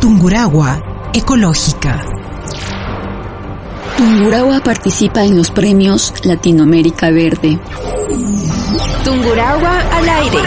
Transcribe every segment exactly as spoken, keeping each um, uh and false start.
Tungurahua Ecológica. Tungurahua participa en los premios Latinoamérica Verde. Tungurahua al aire.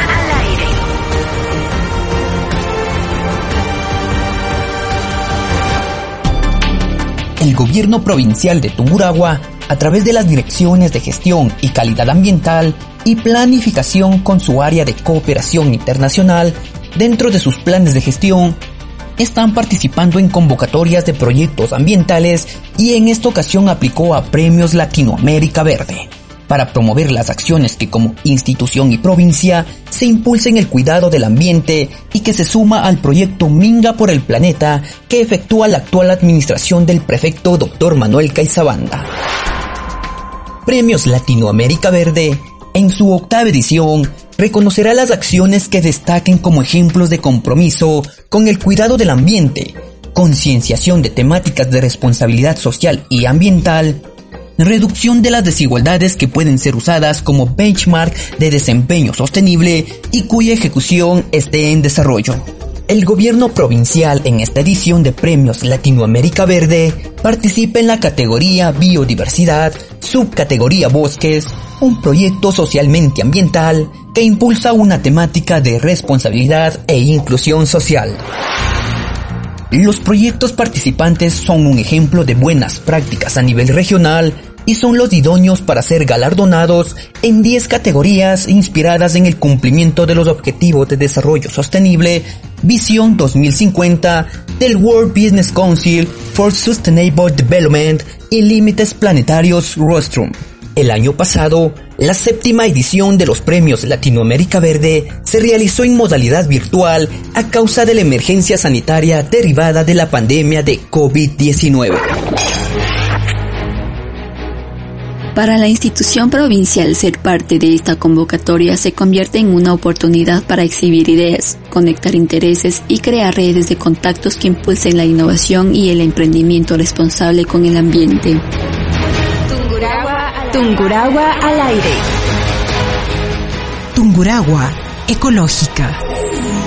El gobierno provincial de Tungurahua, a través de las direcciones de gestión y calidad ambiental y planificación con su área de cooperación internacional, dentro de sus planes de gestión, están participando en convocatorias de proyectos ambientales y en esta ocasión aplicó a Premios Latinoamérica Verde, para promover las acciones que como institución y provincia se impulsen el cuidado del ambiente y que se suma al proyecto Minga por el Planeta que efectúa la actual administración del prefecto doctor Manuel Caizabanda. Premios Latinoamérica Verde, en su octava edición, reconocerá las acciones que destaquen como ejemplos de compromiso con el cuidado del ambiente, concienciación de temáticas de responsabilidad social y ambiental, reducción de las desigualdades que pueden ser usadas como benchmark de desempeño sostenible y cuya ejecución esté en desarrollo. El gobierno provincial en esta edición de Premios Latinoamérica Verde participa en la categoría Biodiversidad, subcategoría Bosques, un proyecto socialmente ambiental que impulsa una temática de responsabilidad e inclusión social. Los proyectos participantes son un ejemplo de buenas prácticas a nivel regional y son los idóneos para ser galardonados en diez categorías inspiradas en el cumplimiento de los Objetivos de Desarrollo Sostenible Visión dos mil cincuenta del World Business Council for Sustainable Development y límites planetarios Rostrum. El año pasado, la séptima edición de los Premios Latinoamérica Verde se realizó en modalidad virtual a causa de la emergencia sanitaria derivada de la pandemia de COVID diecinueve. Para la institución provincial, ser parte de esta convocatoria se convierte en una oportunidad para exhibir ideas, conectar intereses y crear redes de contactos que impulsen la innovación y el emprendimiento responsable con el ambiente. Tungurahua al aire. Tungurahua Ecológica.